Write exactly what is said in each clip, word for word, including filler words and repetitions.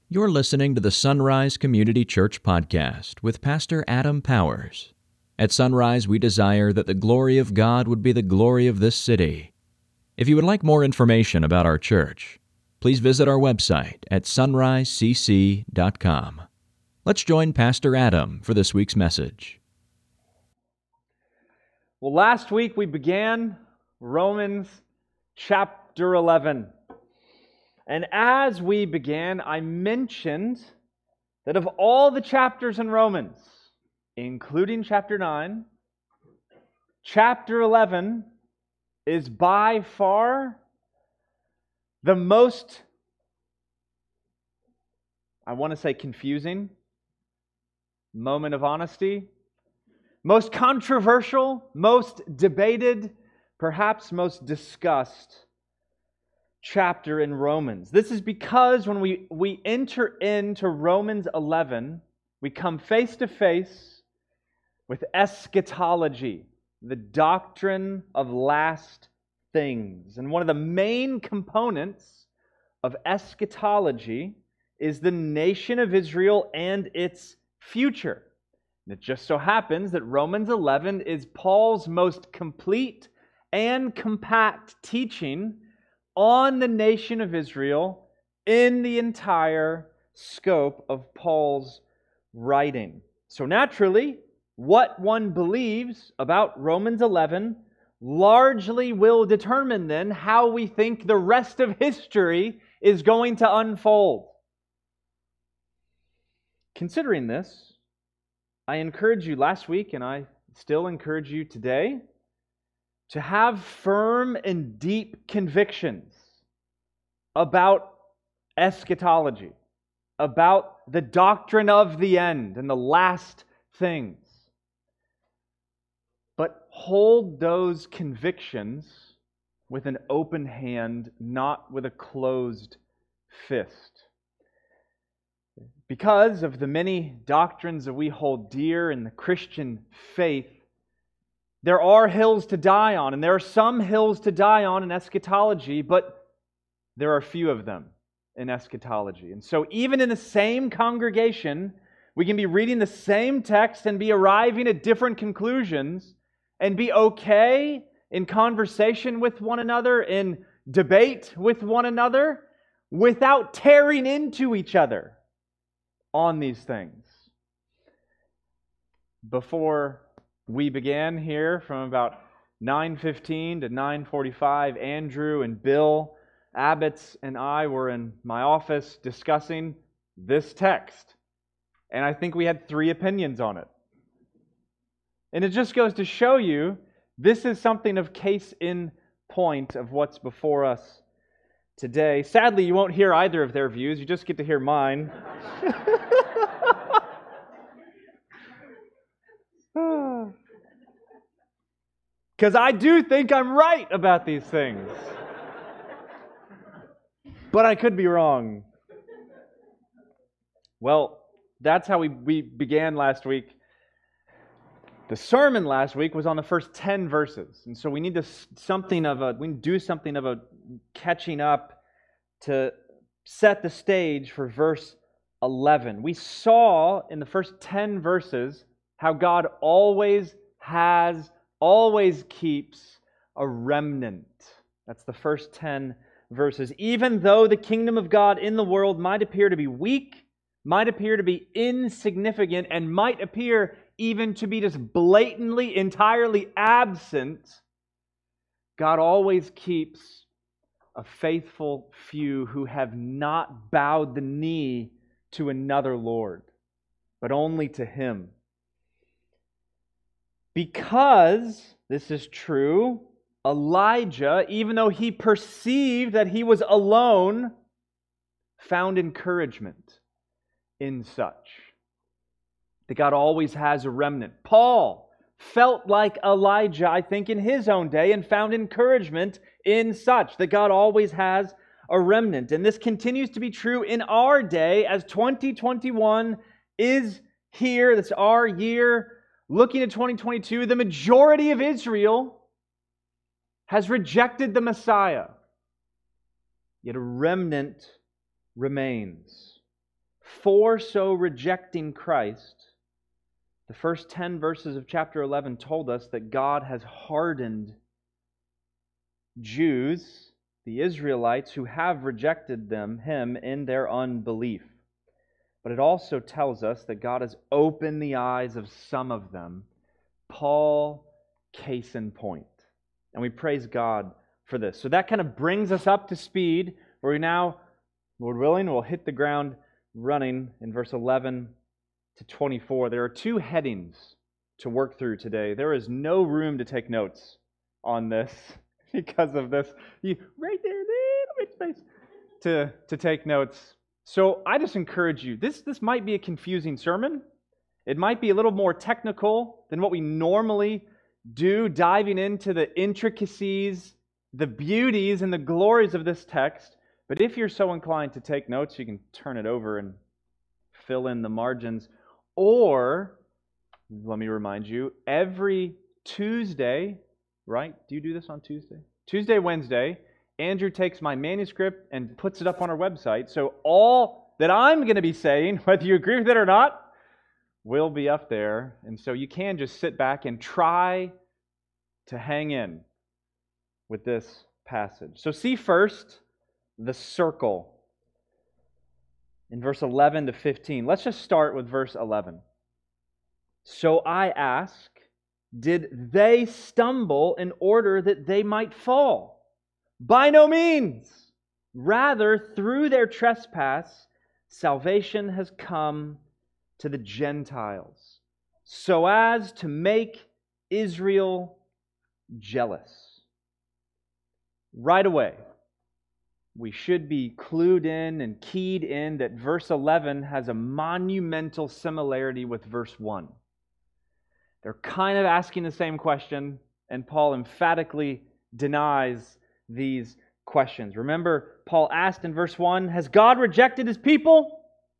You're listening to the Sunrise Community Church podcast with Pastor Adam Powers. At Sunrise, we desire that the glory of God would be the glory of this city. If you would like more information about our church, please visit our website at sunrise c c dot com. Let's join Pastor Adam for this week's message. Well, last week we began Romans chapter eleven. And as we began, I mentioned that of all the chapters in Romans, including chapter nine, chapter eleven is by far the most, I want to say confusing, moment of honesty, most controversial, most debated, perhaps most discussed chapter in Romans. This is because when we, we enter into Romans eleven, we come face to face with eschatology, the doctrine of last things. And one of the main components of eschatology is the nation of Israel and its future. And it just so happens that Romans eleven is Paul's most complete and compact teaching on the nation of Israel in the entire scope of Paul's writing. So naturally, what one believes about Romans eleven largely will determine then how we think the rest of history is going to unfold. Considering this, I encourage you last week, and I still encourage you today, to have firm and deep convictions about eschatology, about the doctrine of the end and the last things. But hold those convictions with an open hand, not with a closed fist. Because of the many doctrines that we hold dear in the Christian faith, there are hills to die on, and there are some hills to die on in eschatology, but there are few of them in eschatology. And so even in the same congregation, we can be reading the same text and be arriving at different conclusions and be okay in conversation with one another, in debate with one another, without tearing into each other on these things. Before we began here, from about nine fifteen to nine forty-five, Andrew and Bill Abbots and I were in my office discussing this text. And I think we had three opinions on it. And it just goes to show you, this is something of case in point of what's before us today. Sadly, you won't hear either of their views. You just get to hear mine. Because I do think I'm right about these things. But I could be wrong. Well, that's how we, we began last week. The sermon last week was on the first ten verses. And so we need to something of a we need to do something of a catching up to set the stage for verse eleven. We saw in the first ten verses how God always has, always keeps a remnant. That's the first ten verses. Even though the kingdom of God in the world might appear to be weak, might appear to be insignificant, and might appear even to be just blatantly, entirely absent, God always keeps a faithful few who have not bowed the knee to another Lord, but only to Him. Because this is true, Elijah, even though he perceived that he was alone, found encouragement in such. That God always has a remnant. Paul felt like Elijah, I think, in his own day, and found encouragement in such, that God always has a remnant. And this continues to be true in our day as twenty twenty-one is here. That's our year. Looking at twenty twenty-two, the majority of Israel has rejected the Messiah. Yet a remnant remains. for so rejecting Christ, the first ten verses of chapter eleven told us that God has hardened Jews, the Israelites, who have rejected them, Him in their unbelief. But it also tells us that God has opened the eyes of some of them. Paul, case in point. And we praise God for this. So that kind of brings us up to speed, where we now, Lord willing, will hit the ground running in verse eleven to twenty-four. There are two headings to work through today. There is no room to take notes on this because of this. You right there, little bit space to, to take notes. So I just encourage you, this, this might be a confusing sermon. It might be a little more technical than what we normally do, diving into the intricacies, the beauties, and the glories of this text. But if you're so inclined to take notes, you can turn it over and fill in the margins. Or, let me remind you, every Tuesday, right? Do you do this on Tuesday? Tuesday, Wednesday, Andrew takes my manuscript and puts it up on our website. So all that I'm going to be saying, whether you agree with it or not, will be up there. And so you can just sit back and try to hang in with this passage. So see first the circle in verse eleven to fifteen. Let's just start with verse eleven. So I ask, did they stumble in order that they might fall? By no means. Rather, through their trespass, salvation has come to the Gentiles, so as to make Israel jealous. Right away, we should be clued in and keyed in that verse eleven has a monumental similarity with verse one. They're kind of asking the same question, and Paul emphatically denies these questions. Remember, Paul asked in verse one, has God rejected His people?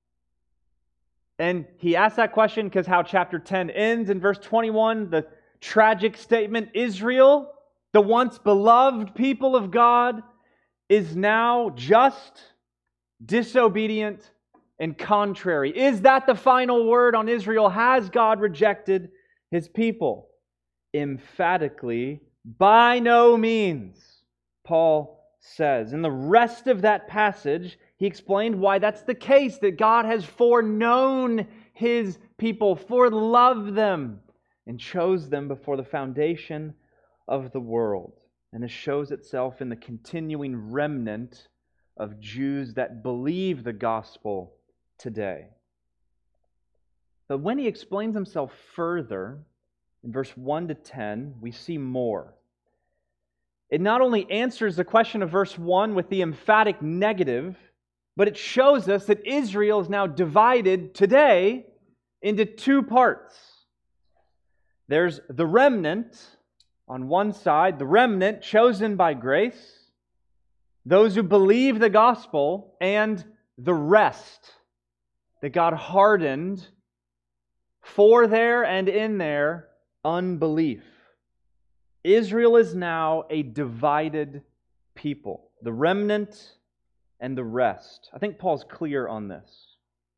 And he asked that question because how chapter ten ends in verse twenty-one, the tragic statement, Israel, the once beloved people of God, is now just, disobedient, and contrary. Is that the final word on Israel? Has God rejected His people? Emphatically, by no means, Paul says. In the rest of that passage, he explained why that's the case, that God has foreknown His people, foreloved them, and chose them before the foundation of the world. And it shows itself in the continuing remnant of Jews that believe the gospel today. But when he explains himself further, in verse one to ten, we see more. It not only answers the question of verse one with the emphatic negative, but it shows us that Israel is now divided today into two parts. There's the remnant on one side, the remnant chosen by grace, those who believe the gospel, and the rest that God hardened for their and in their unbelief. Israel is now a divided people, the remnant and the rest. I think Paul's clear on this.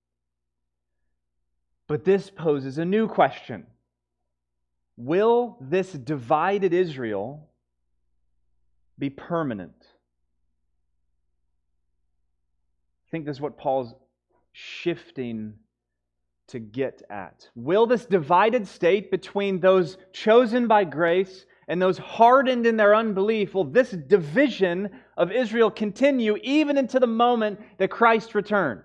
But this poses a new question. Will this divided Israel be permanent? I think this is what Paul's shifting to get at. Will this divided state between those chosen by grace and those hardened in their unbelief, will this division of Israel continue even into the moment that Christ returns?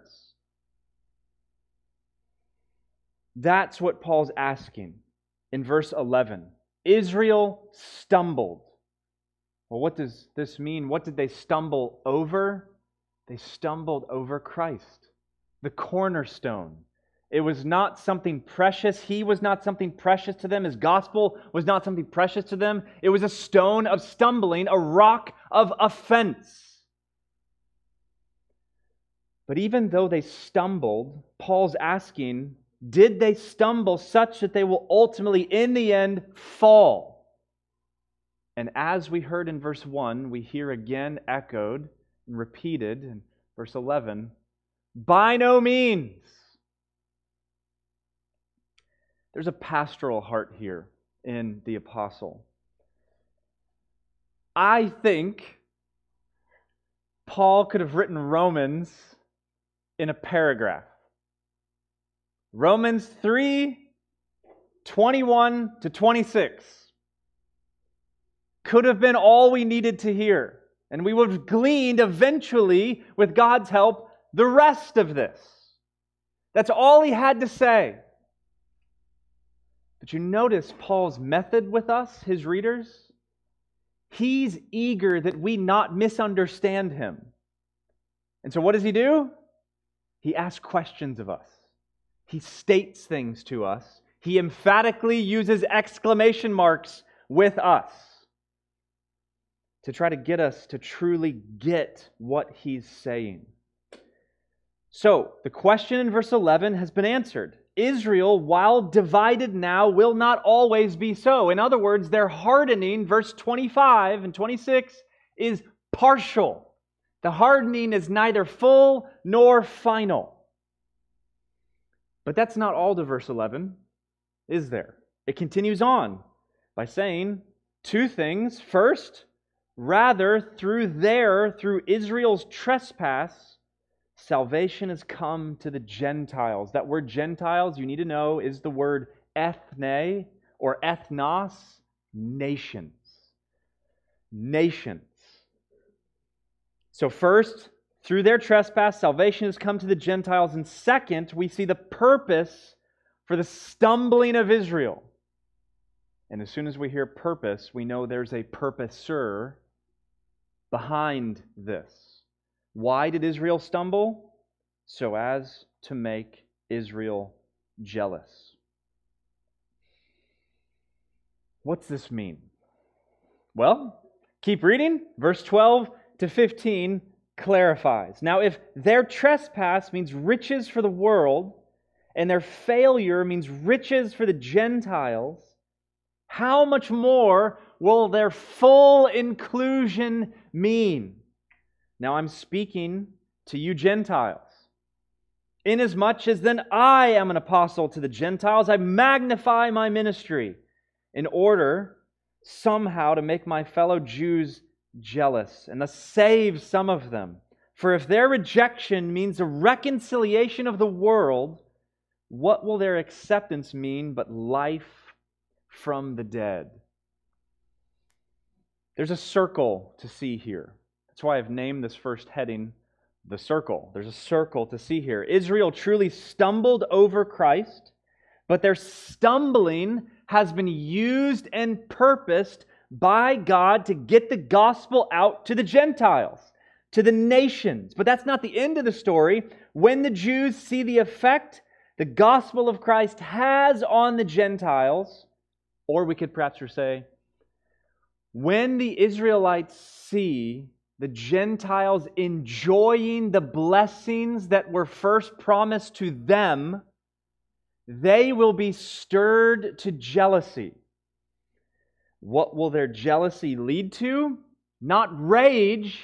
That's what Paul's asking in verse eleven. Israel stumbled. Well, what does this mean? What did they stumble over? They stumbled over Christ, the cornerstone. It was not something precious. He was not something precious to them. His gospel was not something precious to them. It was a stone of stumbling, a rock of offense. But even though they stumbled, Paul's asking, did they stumble such that they will ultimately, in the end, fall? And as we heard in verse one, we hear again echoed and repeated in verse eleven, By no means. There's a pastoral heart here in the apostle. I think Paul could have written Romans in a paragraph. Romans three, twenty-one to twenty-six could have been all we needed to hear. And we would have gleaned eventually, with God's help, the rest of this. That's all he had to say. But you notice Paul's method with us, his readers? He's eager that we not misunderstand him. And so what does he do? He asks questions of us. He states things to us. He emphatically uses exclamation marks with us to try to get us to truly get what he's saying. So, the question in verse eleven has been answered. Israel, while divided now, will not always be so. In other words, their hardening, verse twenty-five and twenty-six, is partial. The hardening is neither full nor final. But that's not all to verse eleven, is there? It continues on by saying two things. First, rather, through their, through Israel's trespass, salvation has come to the Gentiles. That word Gentiles, you need to know, is the word ethne or ethnos, nations. Nations. So first, through their trespass, salvation has come to the Gentiles. And second, we see the purpose for the stumbling of Israel. And as soon as we hear purpose, we know there's a purposer behind this. Why did Israel stumble? So as to make Israel jealous. What's this mean? Well, keep reading. Verse twelve to fifteen clarifies. Now, if their trespass means riches for the world, and their failure means riches for the Gentiles, how much more will their full inclusion mean? Now I'm speaking to you Gentiles. Inasmuch as then I am an apostle to the Gentiles, I magnify my ministry in order somehow to make my fellow Jews jealous and thus save some of them. For if their rejection means a reconciliation of the world, what will their acceptance mean but life from the dead? There's a circle to see here. That's why I've named this first heading, the circle. There's a circle to see here. Israel truly stumbled over Christ, but their stumbling has been used and purposed by God to get the gospel out to the Gentiles, to the nations. But that's not the end of the story. When the Jews see the effect the gospel of Christ has on the Gentiles, or we could perhaps say, when the Israelites see the Gentiles enjoying the blessings that were first promised to them, they will be stirred to jealousy. What will their jealousy lead to? Not rage,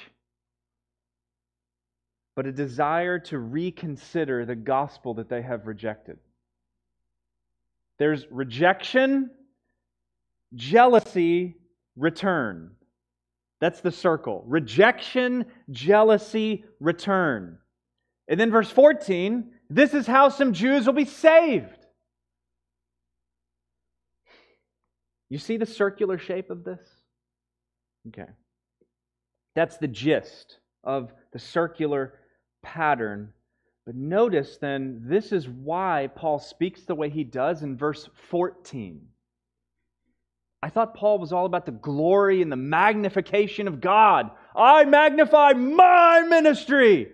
but a desire to reconsider the gospel that they have rejected. There's rejection, jealousy, return. That's the circle. Rejection, jealousy, return. And then verse fourteen, this is how some Jews will be saved. You see the circular shape of this? Okay. That's the gist of the circular pattern. But notice then, this is why Paul speaks the way he does in verse fourteen. I thought Paul was all about the glory and the magnification of God. I magnify my ministry.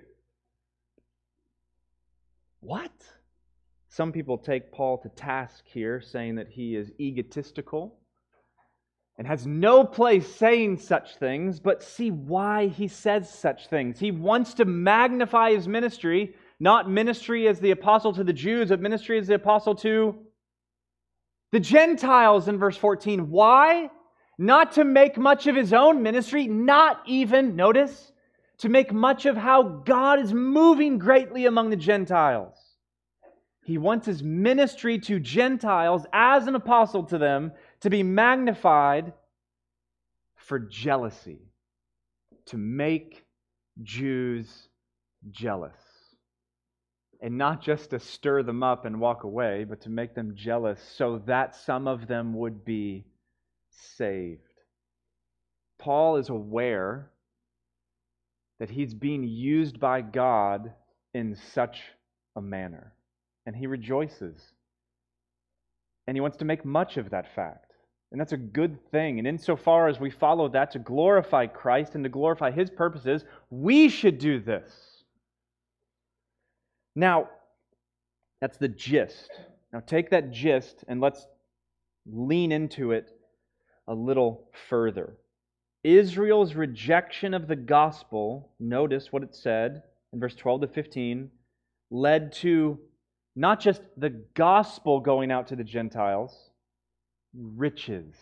What? Some people take Paul to task here, saying that he is egotistical and has no place saying such things, but see why he says such things. He wants to magnify his ministry, not ministry as the apostle to the Jews, but ministry as the apostle to the Gentiles in verse fourteen. Why? Not to make much of his own ministry, not even, notice, to make much of how God is moving greatly among the Gentiles. He wants his ministry to Gentiles as an apostle to them to be magnified for jealousy, to make Jews jealous. And not just to stir them up and walk away, but to make them jealous so that some of them would be saved. Paul is aware that he's being used by God in such a manner, and he rejoices. And he wants to make much of that fact. And that's a good thing. And insofar as we follow that to glorify Christ and to glorify his purposes, we should do this. Now, that's the gist. Now take that gist and let's lean into it a little further. Israel's rejection of the gospel, notice what it said in verse twelve to fifteen, led to not just the gospel going out to the Gentiles, riches.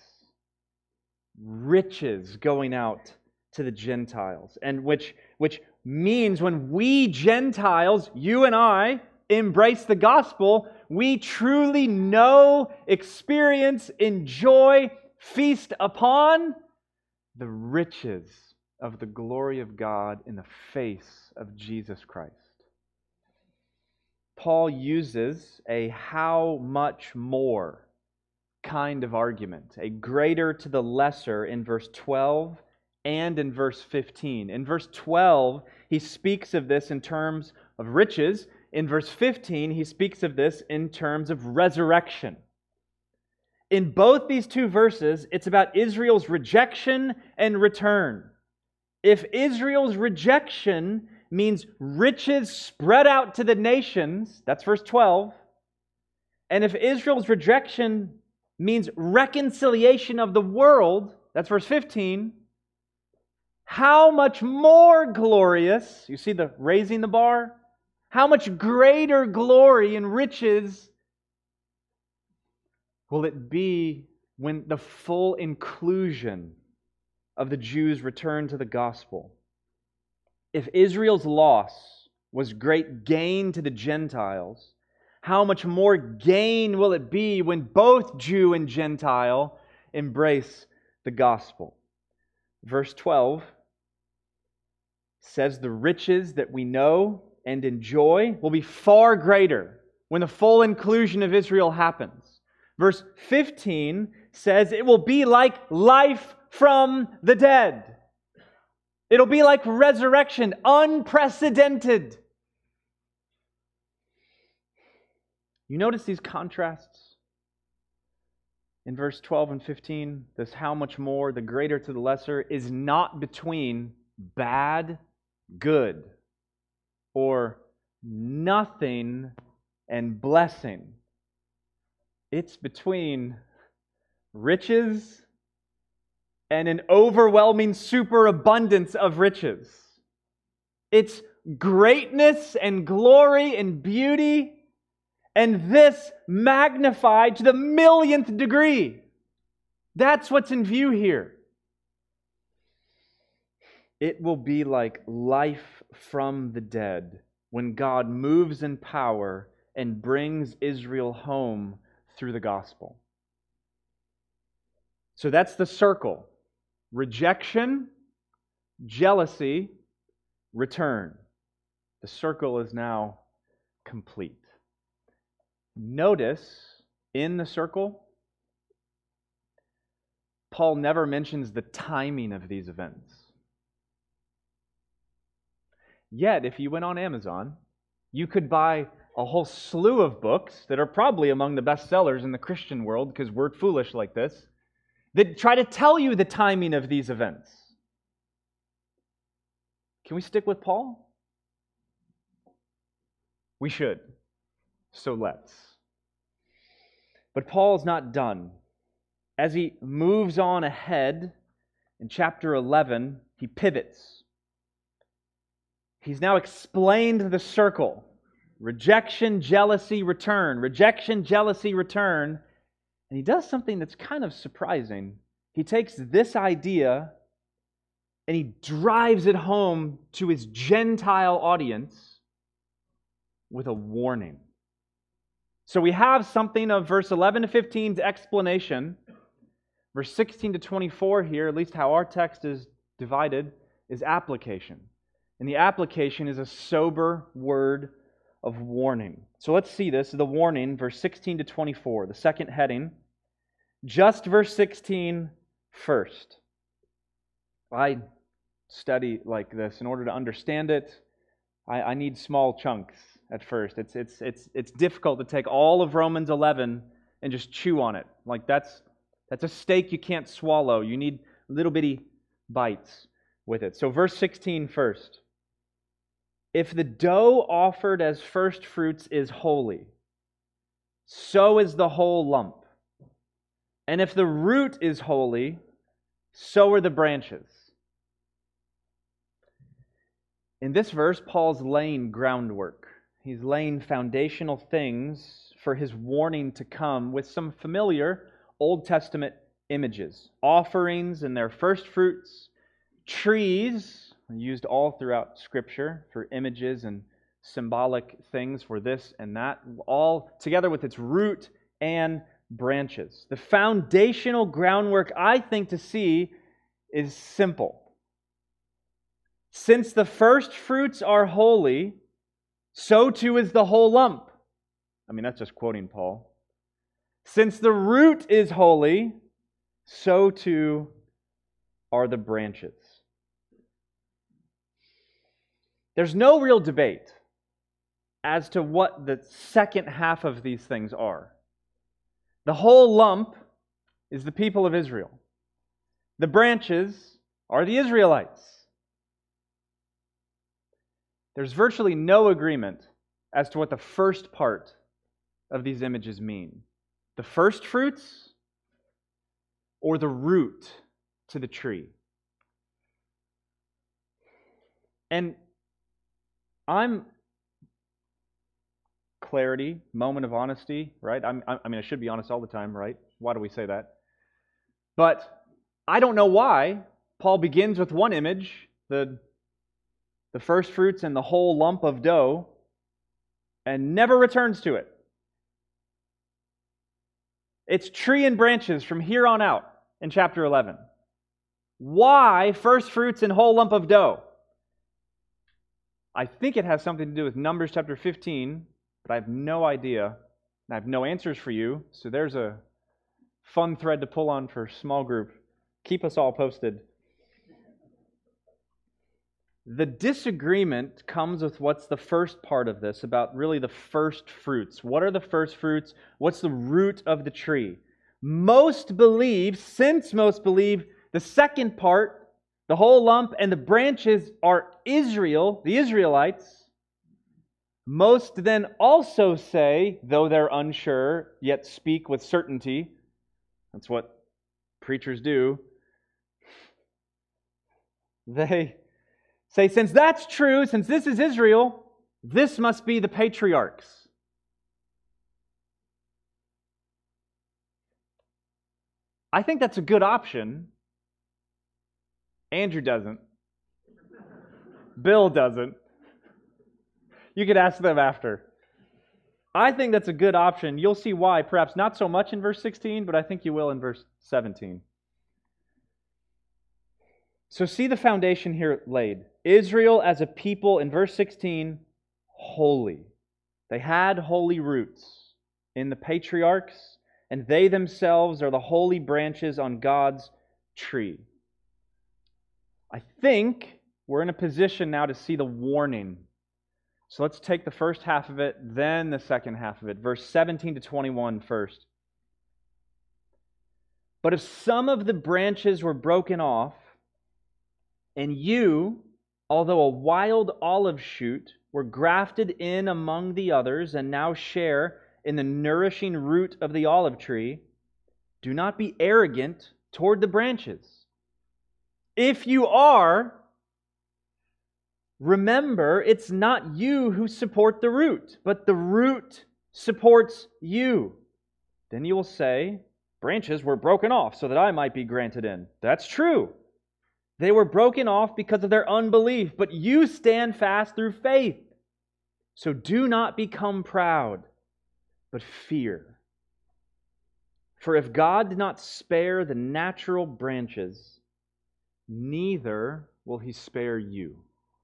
Riches going out to the Gentiles. And which, which means when we Gentiles, you and I, embrace the gospel, we truly know, experience, enjoy, feast upon the riches of the glory of God in the face of Jesus Christ. Paul uses a how much more kind of argument, a greater to the lesser in verse twelve and in verse fifteen. In verse twelve, he speaks of this in terms of riches. In verse fifteen, he speaks of this in terms of resurrection. In both these two verses, it's about Israel's rejection and return. If Israel's rejection means riches spread out to the nations, that's verse twelve. And if Israel's rejection means reconciliation of the world, that's verse fifteen, how much more glorious, you see the raising the bar? How much greater glory and riches will it be when the full inclusion of the Jews return to the gospel? If Israel's loss was great gain to the Gentiles, how much more gain will it be when both Jew and Gentile embrace the gospel? Verse twelve says the riches that we know and enjoy will be far greater when the full inclusion of Israel happens. Verse fifteen says it will be like life from the dead. It'll be like resurrection, unprecedented. You notice these contrasts in verse twelve and fifteen? This how much more, the greater to the lesser, is not between bad, good, or nothing and blessing. It's between riches and an overwhelming superabundance of riches. It's greatness and glory and beauty, and this magnified to the millionth degree. That's what's in view here. It will be like life from the dead when God moves in power and brings Israel home through the gospel. So that's the circle. Rejection, jealousy, return. The circle is now complete. Notice in the circle, Paul never mentions the timing of these events. Yet, if you went on Amazon, you could buy a whole slew of books that are probably among the best sellers in the Christian world, because we're foolish like this, that try to tell you the timing of these events. Can we stick with Paul? We should. So let's. But Paul's not done. As he moves on ahead in chapter eleven, he pivots. He's now explained the circle. Rejection, jealousy, return. Rejection, jealousy, return. And he does something that's kind of surprising. He takes this idea and he drives it home to his Gentile audience with a warning. So we have something of verse eleven to fifteen's explanation. Verse sixteen to twenty-four here, at least how our text is divided, is application. And the application is a sober word of warning. So let's see this, the warning, verse sixteen to twenty-four, the second heading. Just verse sixteen first. I study like this. In order to understand it, I, I need small chunks at first. It's, it's, it's, it's difficult to take all of Romans eleven and just chew on it. Like that's, that's a steak you can't swallow. You need little bitty bites with it. So verse sixteen first. If the dough offered as first fruits is holy, so is the whole lump. And if the root is holy, so are the branches. In this verse, Paul's laying groundwork. He's laying foundational things for his warning to come with some familiar Old Testament images. Offerings and their first fruits, trees, used all throughout Scripture for images and symbolic things for this and that, all together with its root and branches. The foundational groundwork, I think, to see is simple. Since the first fruits are holy, so too is the whole lump. I mean, that's just quoting Paul. Since the root is holy, so too are the branches. There's no real debate as to what the second half of these things are. The whole lump is the people of Israel. The branches are the Israelites. There's virtually no agreement as to what the first part of these images mean. The first fruits or the root to the tree. And I'm clarity, moment of honesty, right? I'm, I mean, I should be honest all the time, right? Why do we say that? But I don't know why Paul begins with one image, the, the first fruits and the whole lump of dough, and never returns to it. It's tree and branches from here on out in chapter eleven. Why first fruits and whole lump of dough? I think it has something to do with Numbers chapter fifteen, but I have no idea. And I have no answers for you. So there's a fun thread to pull on for small group. Keep us all posted. The disagreement comes with what's the first part of this, about really the first fruits. What are the first fruits? What's the root of the tree? Most believe, since most believe, the second part, the whole lump and the branches are Israel, the Israelites. Most then also say, though they're unsure, yet speak with certainty. That's what preachers do. They say, since that's true, since this is Israel, this must be the patriarchs. I think that's a good option. Andrew doesn't. Bill doesn't. You could ask them after. I think that's a good option. You'll see why, perhaps not so much in verse sixteen, but I think you will in verse seventeen. So see the foundation here laid. Israel as a people, in verse sixteen, holy. They had holy roots in the patriarchs, and they themselves are the holy branches on God's tree. I think we're in a position now to see the warning. So let's take the first half of it, then the second half of it. Verse seventeen to twenty-one first. But if some of the branches were broken off, and you, although a wild olive shoot, were grafted in among the others, and now share in the nourishing root of the olive tree, do not be arrogant toward the branches. If you are, remember, it's not you who support the root, but the root supports you. Then you will say, branches were broken off so that I might be granted in. That's true. They were broken off because of their unbelief, but you stand fast through faith. So do not become proud, but fear. For if God did not spare the natural branches, neither will He spare you.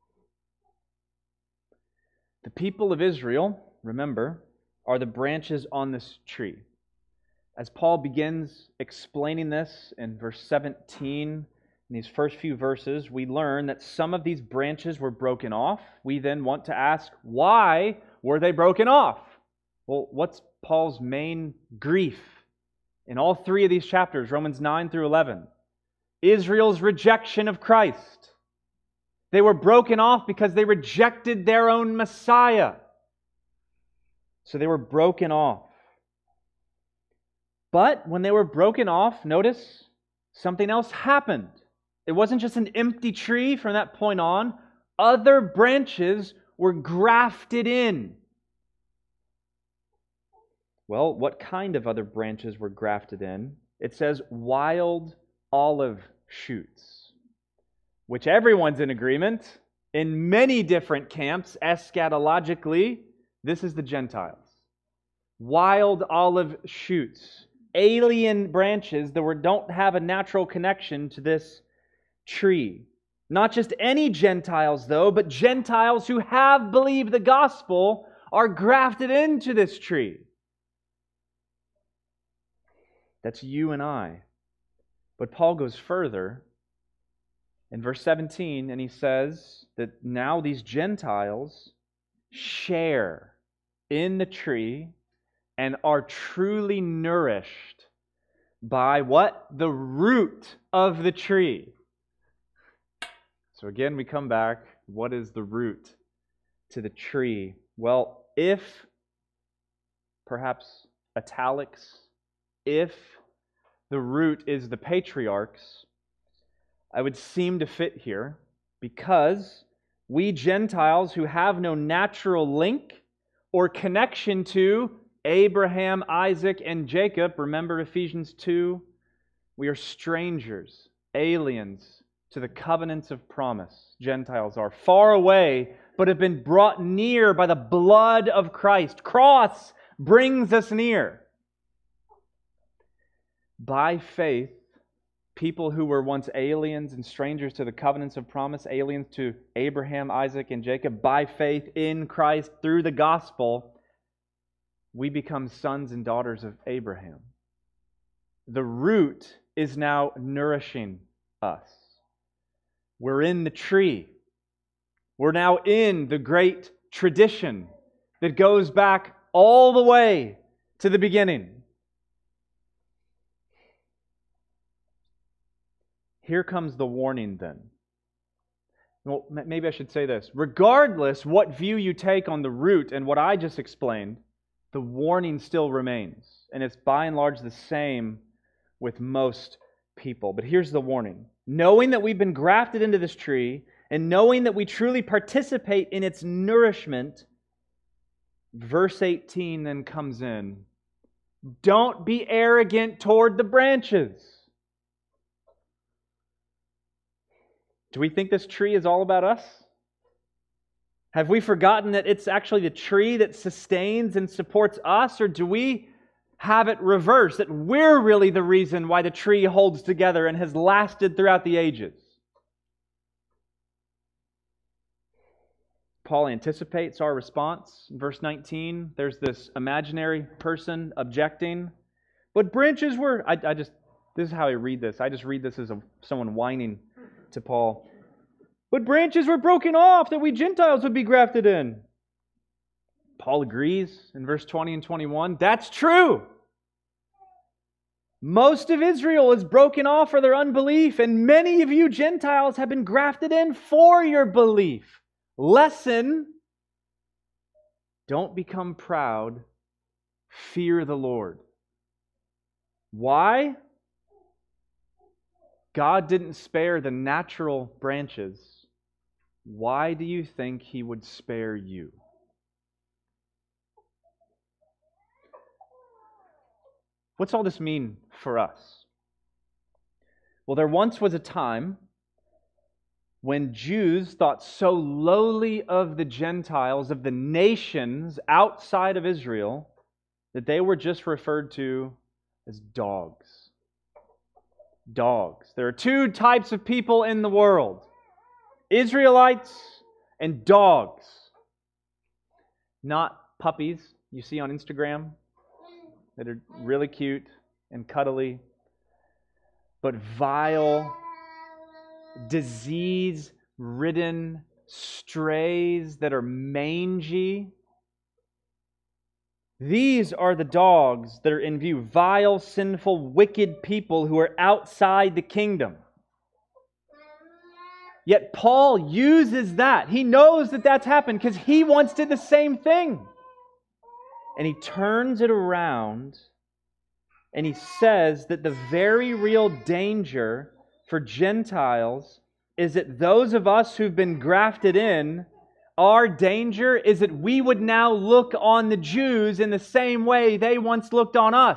The people of Israel, remember, are the branches on this tree. As Paul begins explaining this in verse seventeen, in these first few verses, we learn that some of these branches were broken off. We then want to ask, why were they broken off? Well, what's Paul's main grief in all three of these chapters, Romans nine through eleven? Israel's rejection of Christ. They were broken off because they rejected their own Messiah. So they were broken off. But when they were broken off, notice, something else happened. It wasn't just an empty tree from that point on. Other branches were grafted in. Well, what kind of other branches were grafted in? It says wild olive shoots, which everyone's in agreement. In many different camps, eschatologically, this is the Gentiles. Wild olive shoots, alien branches that were, don't have a natural connection to this tree. Not just any Gentiles, though, but Gentiles who have believed the gospel are grafted into this tree. That's you and I. But Paul goes further in verse seventeen, and he says that now these Gentiles share in the tree and are truly nourished by what? The root of the tree. So again, we come back. What is the root to the tree? Well, if, perhaps italics, if the root is the patriarchs, I would seem to fit here because we Gentiles who have no natural link or connection to Abraham, Isaac, and Jacob, remember Ephesians two, we are strangers, aliens to the covenants of promise. Gentiles are far away, but have been brought near by the blood of Christ. Cross brings us near. By faith, people who were once aliens and strangers to the covenants of promise, aliens to Abraham, Isaac, and Jacob, by faith in Christ through the gospel, we become sons and daughters of Abraham. The root is now nourishing us. We're in the tree. We're now in the great tradition that goes back all the way to the beginning. Here comes the warning then. Well, maybe I should say this. Regardless what view you take on the root and what I just explained, the warning still remains. And it's by and large the same with most people. But here's the warning. Knowing that we've been grafted into this tree and knowing that we truly participate in its nourishment, verse eighteen then comes in. Don't be arrogant toward the branches. Do we think this tree is all about us? Have we forgotten that it's actually the tree that sustains and supports us? Or do we have it reversed, that we're really the reason why the tree holds together and has lasted throughout the ages? Paul anticipates our response. In verse nineteen, there's this imaginary person objecting. But branches were... I, I just... This is how I read this. I just read this as a, someone whining to Paul. But branches were broken off that we Gentiles would be grafted in. Paul agrees in verse twenty and twenty-one. That's true. Most of Israel is broken off for their unbelief, and many of you Gentiles have been grafted in for your belief. Lesson: don't become proud. Fear the Lord. Why? God didn't spare the natural branches. Why do you think He would spare you? What's all this mean for us? Well, there once was a time when Jews thought so lowly of the Gentiles, of the nations outside of Israel, that they were just referred to as dogs. Dogs. There are two types of people in the world: Israelites and dogs. Not puppies you see on Instagram that are really cute and cuddly, but vile, disease-ridden strays that are mangy. These are the dogs that are in view. Vile, sinful, wicked people who are outside the kingdom. Yet Paul uses that. He knows that that's happened because he once did the same thing. And he turns it around and he says that the very real danger for Gentiles is that those of us who've been grafted in, our danger is that we would now look on the Jews in the same way they once looked on us.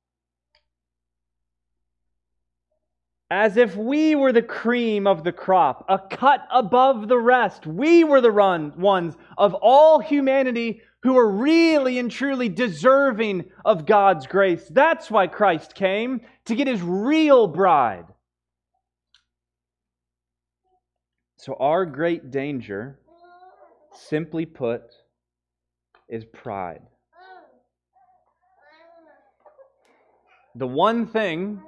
As if we were the cream of the crop, a cut above the rest. We were the run, ones of all humanity who are really and truly deserving of God's grace. That's why Christ came, to get His real bride. So our great danger, simply put, is pride. The one thing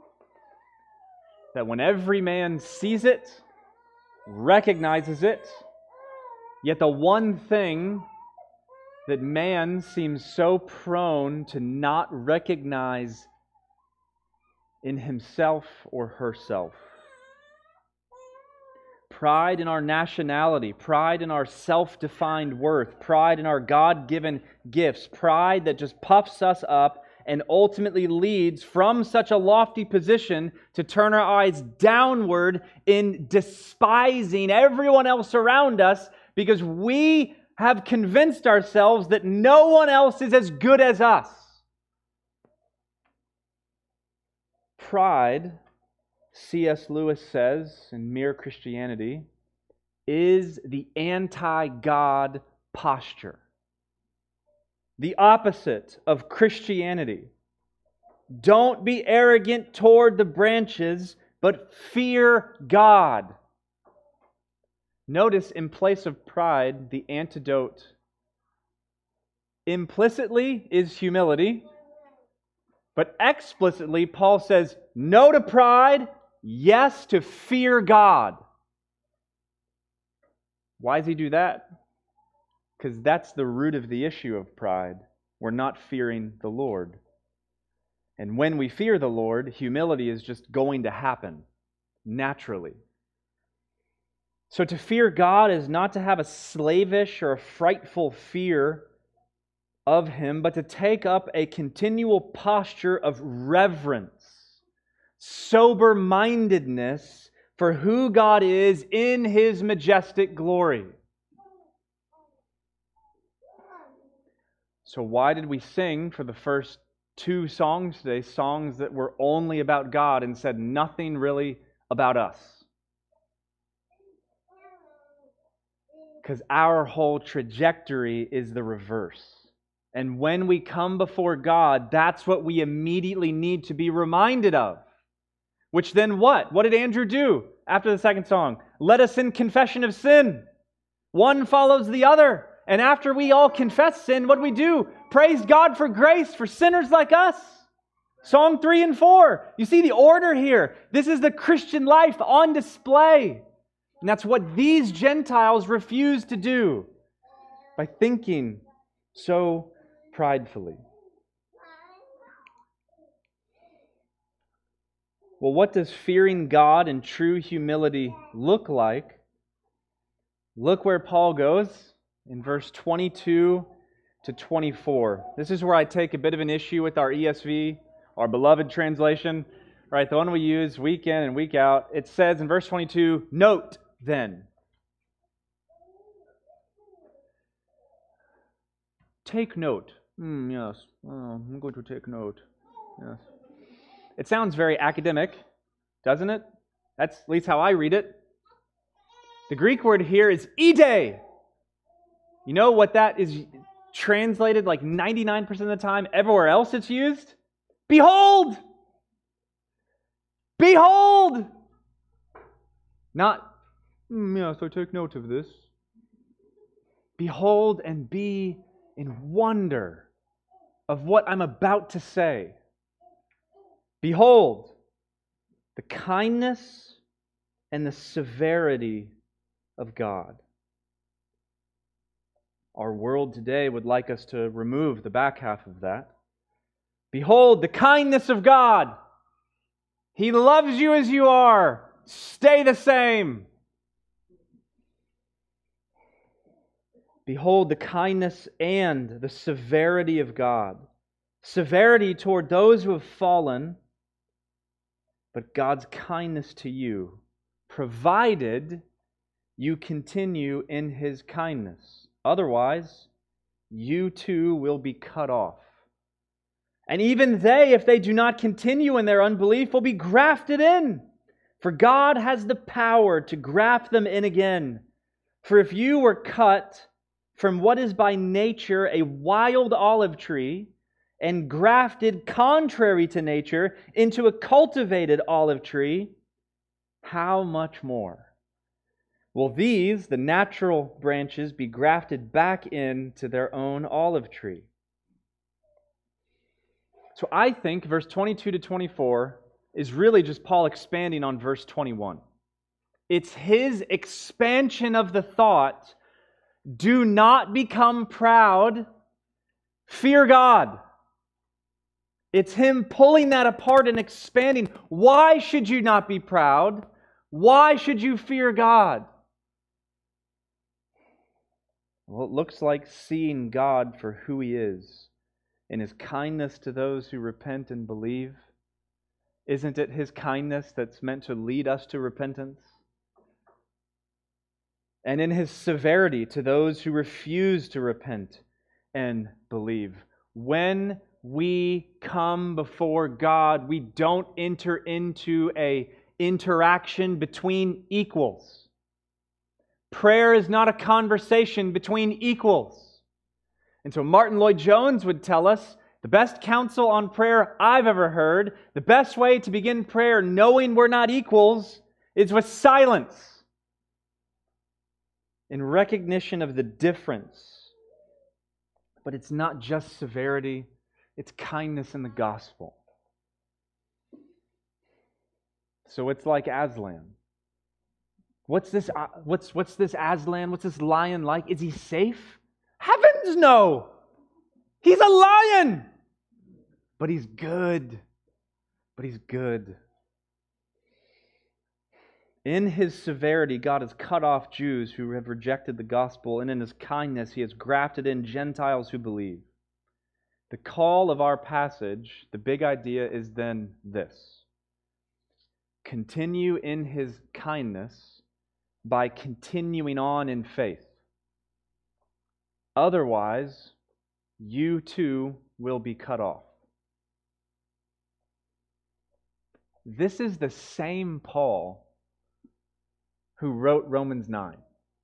that when every man sees it, recognizes it, yet the one thing that man seems so prone to not recognize in himself or herself. Pride in our nationality, pride in our self-defined worth, pride in our God-given gifts, pride that just puffs us up and ultimately leads from such a lofty position to turn our eyes downward in despising everyone else around us because we have convinced ourselves that no one else is as good as us. Pride, C S Lewis says in Mere Christianity, is the anti-God posture. The opposite of Christianity. Don't be arrogant toward the branches, but fear God. Notice, in place of pride, the antidote implicitly is humility, but explicitly, Paul says, no to pride, yes to fear God. Why does he do that? Because that's the root of the issue of pride. We're not fearing the Lord. And when we fear the Lord, humility is just going to happen naturally. So to fear God is not to have a slavish or a frightful fear of Him, but to take up a continual posture of reverence, sober-mindedness for who God is in His majestic glory. So why did we sing for the first two songs today, songs that were only about God and said nothing really about us? Because our whole trajectory is the reverse. And when we come before God, that's what we immediately need to be reminded of. Which then what? What did Andrew do after the second song? Let us in confession of sin. One follows the other. And after we all confess sin, what do we do? Praise God for grace for sinners like us. Song three and four. You see the order here. This is the Christian life on display. And that's what these Gentiles refuse to do by thinking so pridefully. Well, what does fearing God in true humility look like? Look where Paul goes in verse twenty-two to twenty-four. This is where I take a bit of an issue with our E S V, our beloved translation, right? The one we use week in and week out. It says in verse twenty-two, note then. Take note. Mm, yes, oh, I'm going to take note. Yes. It sounds very academic, doesn't it? That's at least how I read it. The Greek word here is ide. You know what that is translated like ninety-nine percent of the time everywhere else it's used? Behold! Behold! Not, mm, yes, I take note of this. Behold and be in wonder of what I'm about to say. Behold, the kindness and the severity of God. Our world today would like us to remove the back half of that. Behold, the kindness of God. He loves you as you are. Stay the same. Behold, the kindness and the severity of God. Severity toward those who have fallen, but God's kindness to you, provided you continue in His kindness. Otherwise, you too will be cut off. And even they, if they do not continue in their unbelief, will be grafted in. For God has the power to graft them in again. For if you were cut from what is by nature a wild olive tree, and grafted contrary to nature into a cultivated olive tree, how much more will these, the natural branches, be grafted back into their own olive tree? So I think verse twenty-two to twenty-four is really just Paul expanding on verse twenty-one. It's his expansion of the thought, do not become proud, fear God. It's him pulling that apart and expanding. Why should you not be proud? Why should you fear God? Well, it looks like seeing God for who He is and His kindness to those who repent and believe. Isn't it His kindness that's meant to lead us to repentance? And in His severity to those who refuse to repent and believe. When we come before God, we don't enter into a interaction between equals. Prayer is not a conversation between equals. And so Martin Lloyd-Jones would tell us, the best counsel on prayer I've ever heard, the best way to begin prayer knowing we're not equals, is with silence. In recognition of the difference. But it's not just severity, it's kindness in the gospel. So it's like Aslan. What's this, uh, what's, what's this Aslan? What's this lion like? Is he safe? Heavens no! He's a lion! But he's good. But he's good. In His severity, God has cut off Jews who have rejected the gospel, and in His kindness, He has grafted in Gentiles who believe. The call of our passage, the big idea is then this. Continue in His kindness by continuing on in faith. Otherwise, you too will be cut off. This is the same Paul who wrote Romans nine.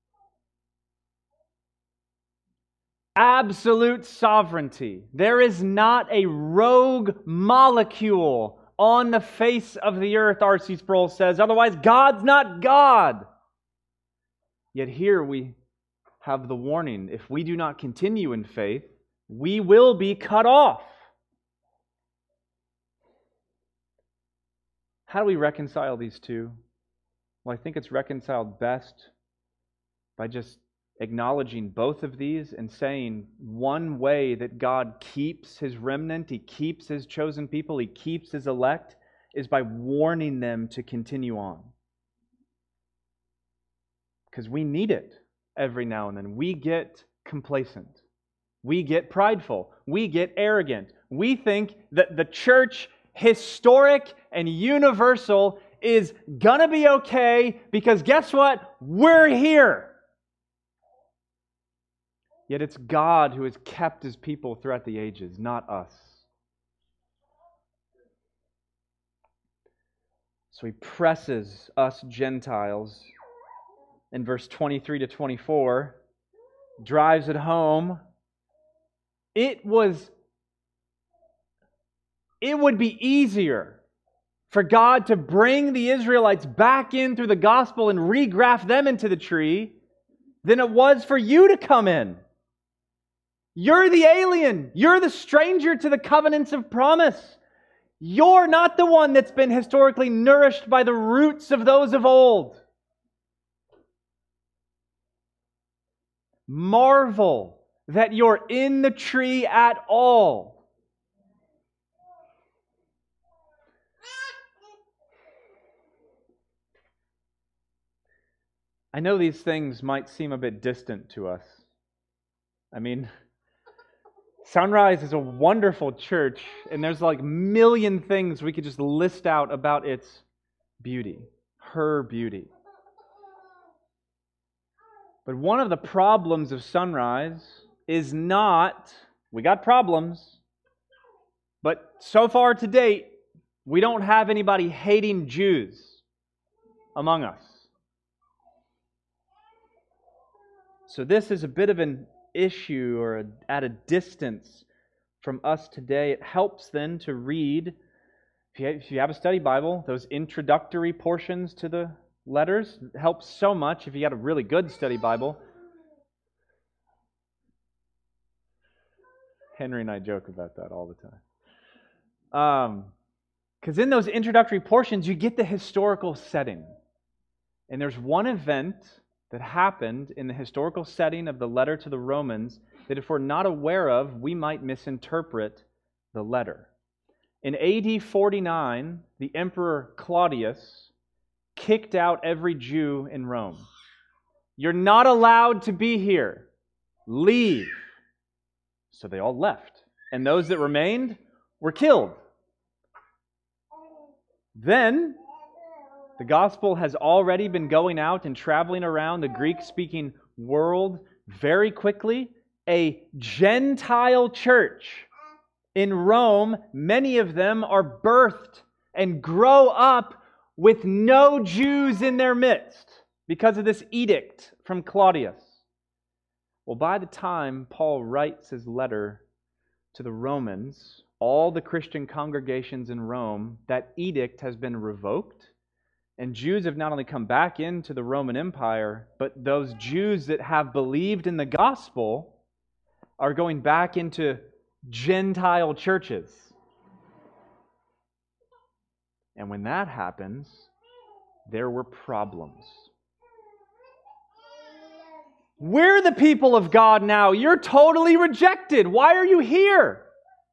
Absolute sovereignty. There is not a rogue molecule on the face of the earth, R C Sproul says. Otherwise, God's not God. Yet here we have the warning. If we do not continue in faith, we will be cut off. How do we reconcile these two? Well, I think it's reconciled best by just acknowledging both of these and saying one way that God keeps His remnant, He keeps His chosen people, He keeps His elect, is by warning them to continue on. Because we need it every now and then. We get complacent. We get prideful. We get arrogant. We think that the church, historic and universal, is gonna be okay because guess what? We're here. Yet it's God who has kept His people throughout the ages, not us. So He presses us Gentiles in verse twenty-three to twenty-four drives it home. It was, it would be easier for God to bring the Israelites back in through the gospel and regraft them into the tree than it was for you to come in. You're the alien. You're the stranger to the covenants of promise. You're not the one that's been historically nourished by the roots of those of old. Marvel that you're in the tree at all. I know these things might seem a bit distant to us. I mean, Sunrise is a wonderful church, and there's like a million things we could just list out about its beauty, her beauty. But one of the problems of Sunrise is not, we got problems, but so far to date, we don't have anybody hating Jews among us. So this is a bit of an issue or a, at a distance from us today. It helps then to read, if you, if you have a study Bible, those introductory portions to the letters. It helps so much if you got a really good study Bible. Henry and I joke about that all the time. Um, because in those introductory portions, you get the historical setting. And there's one event that happened in the historical setting of the letter to the Romans that if we're not aware of, we might misinterpret the letter. In A D forty-nine, the Emperor Claudius kicked out every Jew in Rome. You're not allowed to be here. Leave. So they all left. And those that remained were killed. Then, the gospel has already been going out and traveling around the Greek-speaking world very quickly. A Gentile church in Rome, many of them are birthed and grow up with no Jews in their midst because of this edict from Claudius. Well, by the time Paul writes his letter to the Romans, all the Christian congregations in Rome, that edict has been revoked, and Jews have not only come back into the Roman Empire, but those Jews that have believed in the gospel are going back into Gentile churches. And when that happens, there were problems. We're the people of God now. You're totally rejected. Why are you here?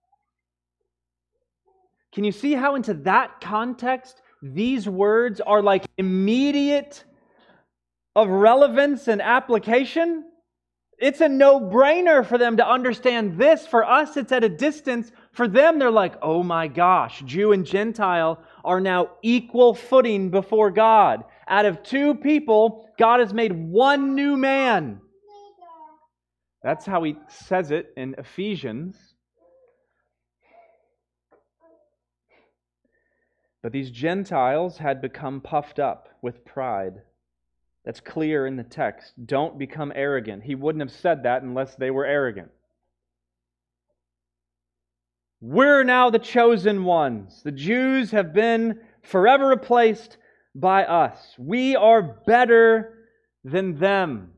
Can you see how into that context these words are like immediate of relevance and application? It's a no-brainer for them to understand this. For us, it's at a distance. For them, they're like, oh my gosh, Jew and Gentile are now equal footing before God. Out of two people, God has made one new man. That's how he says it in Ephesians. But these Gentiles had become puffed up with pride. That's clear in the text. Don't become arrogant. He wouldn't have said that unless they were arrogant. We're now the chosen ones. The Jews have been forever replaced by us. We are better than them.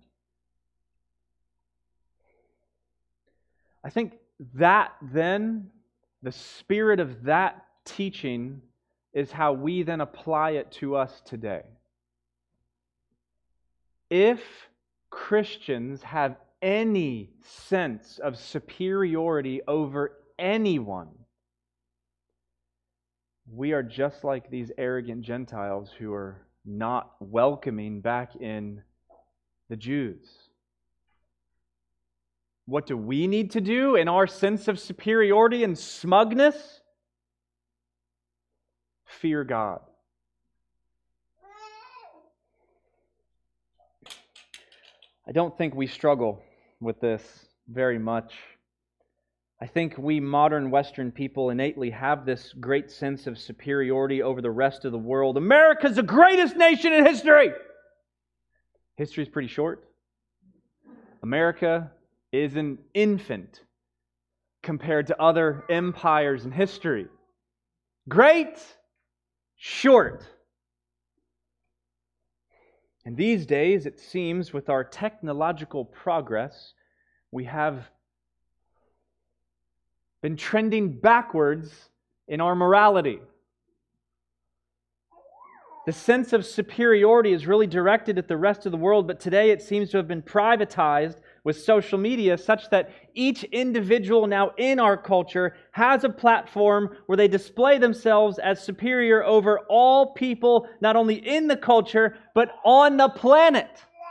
I think that then, the spirit of that teaching is how we then apply it to us today. If Christians have any sense of superiority over anyone, we are just like these arrogant Gentiles who are not welcoming back in the Jews. What do we need to do in our sense of superiority and smugness? Fear God. I don't think we struggle with this very much. I think we modern Western people innately have this great sense of superiority over the rest of the world. America's the greatest nation in history! History's pretty short. America is an infant compared to other empires in history. Great, short. And these days, it seems, with our technological progress, we have been trending backwards in our morality. The sense of superiority is really directed at the rest of the world, but today it seems to have been privatized with social media such that each individual now in our culture has a platform where they display themselves as superior over all people, not only in the culture, but on the planet.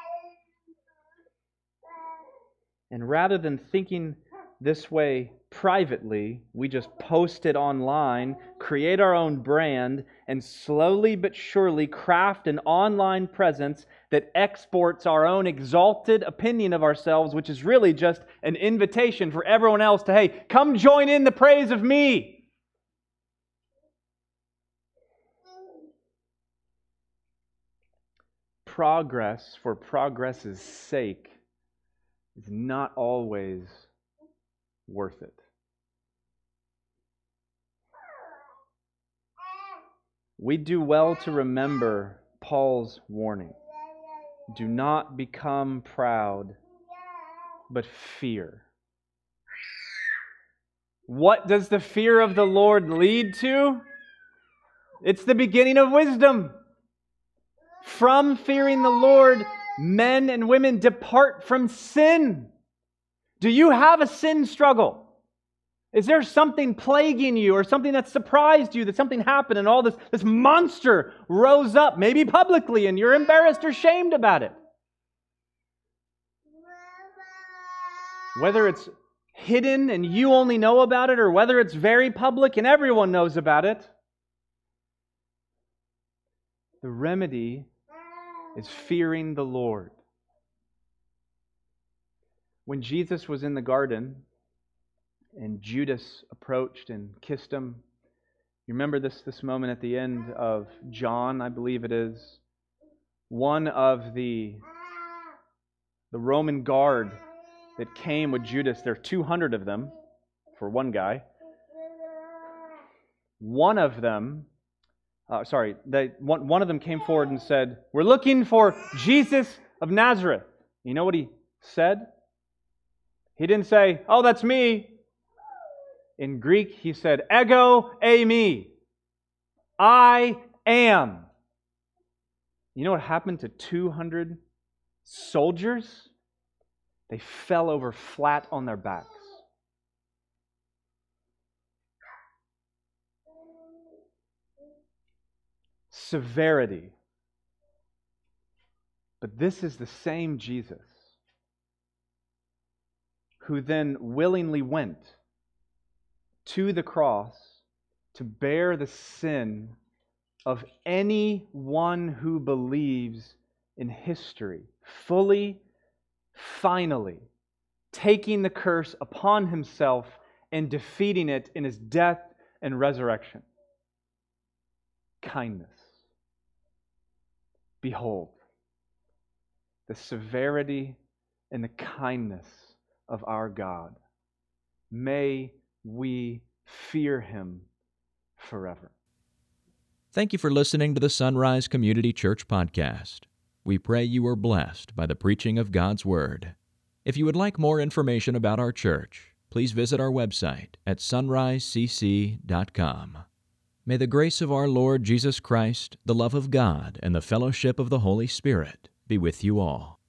And rather than thinking this way privately, we just post it online, create our own brand, and slowly but surely craft an online presence that exports our own exalted opinion of ourselves, which is really just an invitation for everyone else to, hey, come join in the praise of me. Progress for progress's sake is not always worth it. We do well to remember Paul's warning. Do not become proud, but fear. What does the fear of the Lord lead to? It's the beginning of wisdom. From fearing the Lord, men and women depart from sin. Do you have a sin struggle? Is there something plaguing you or something that surprised you, that something happened and all this, this monster rose up, maybe publicly, and you're embarrassed or shamed about it? Whether it's hidden and you only know about it, or whether it's very public and everyone knows about it, the remedy is fearing the Lord. When Jesus was in the garden and Judas approached and kissed him, you remember this, this moment at the end of John, I believe it is. One of the, the Roman guard that came with Judas, there are two hundred of them for one guy. One of them, uh, sorry, they, one, one of them came forward and said, "We're looking for Jesus of Nazareth." You know what he said? He didn't say, "Oh, that's me." In Greek, he said, "Ego eimi." I am. You know what happened to two hundred soldiers? They fell over flat on their backs. Severity. But this is the same Jesus who then willingly went to the cross to bear the sin of anyone who believes in history, fully, finally, taking the curse upon himself and defeating it in his death and resurrection. Kindness. Behold, the severity and the kindness of our God. May we fear Him forever. Thank you for listening to the Sunrise Community Church podcast. We pray you are blessed by the preaching of God's Word. If you would like more information about our church, please visit our website at sunrise c c dot com. May the grace of our Lord Jesus Christ, the love of God, and the fellowship of the Holy Spirit be with you all.